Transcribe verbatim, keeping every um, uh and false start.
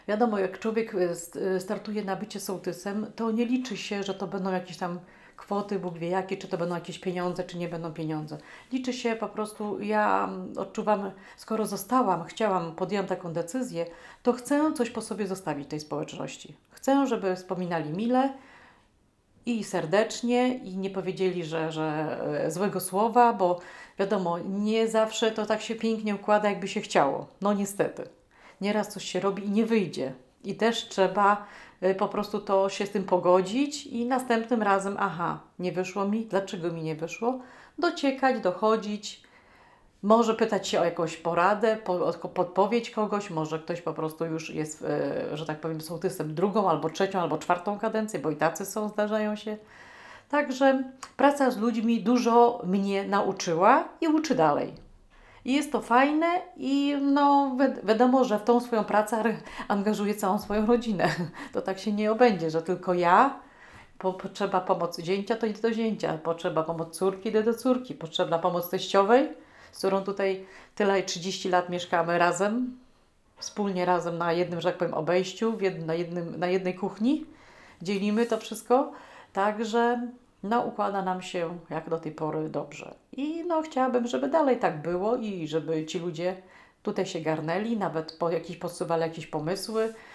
Wiadomo, jak człowiek y, st- y, startuje na bycie sołtysem, to nie liczy się, że to będą jakieś tam kwoty, Bóg wie jakie, czy to będą jakieś pieniądze, czy nie będą pieniądze. Liczy się po prostu, ja mm, odczuwam, skoro zostałam, chciałam, podjęłam taką decyzję, to chcę coś po sobie zostawić tej społeczności. Chcę, żeby wspominali mile i serdecznie i nie powiedzieli, że, że e, złego słowa, bo wiadomo, nie zawsze to tak się pięknie układa, jakby się chciało. No niestety. Nieraz coś się robi i nie wyjdzie. I też trzeba e, po prostu to się z tym pogodzić i następnym razem, aha, nie wyszło mi, dlaczego mi nie wyszło? Dociekać, dochodzić, może pytać się o jakąś poradę, po, o podpowiedź kogoś, może ktoś po prostu już jest, e, że tak powiem, sołtysem drugą, albo trzecią, albo czwartą kadencję, bo i tacy są, zdarzają się. Także praca z ludźmi dużo mnie nauczyła i uczy dalej. I jest to fajne i no wi- wiadomo, że w tą swoją pracę ar- angażuję całą swoją rodzinę. To tak się nie obędzie, że tylko ja, po, potrzeba pomocy zięcia, to idę do zięcia, potrzeba pomocy córki, idę do córki, potrzebna pomoc teściowej, z którą tutaj tyle trzydzieści lat mieszkamy razem, wspólnie razem na jednym, że tak powiem, obejściu, w jednym, na, jednym, na jednej kuchni. Dzielimy to wszystko, także no, układa nam się jak do tej pory dobrze. I no, chciałabym, żeby dalej tak było i żeby ci ludzie tutaj się garnęli, nawet po jakieś podsuwali jakieś pomysły.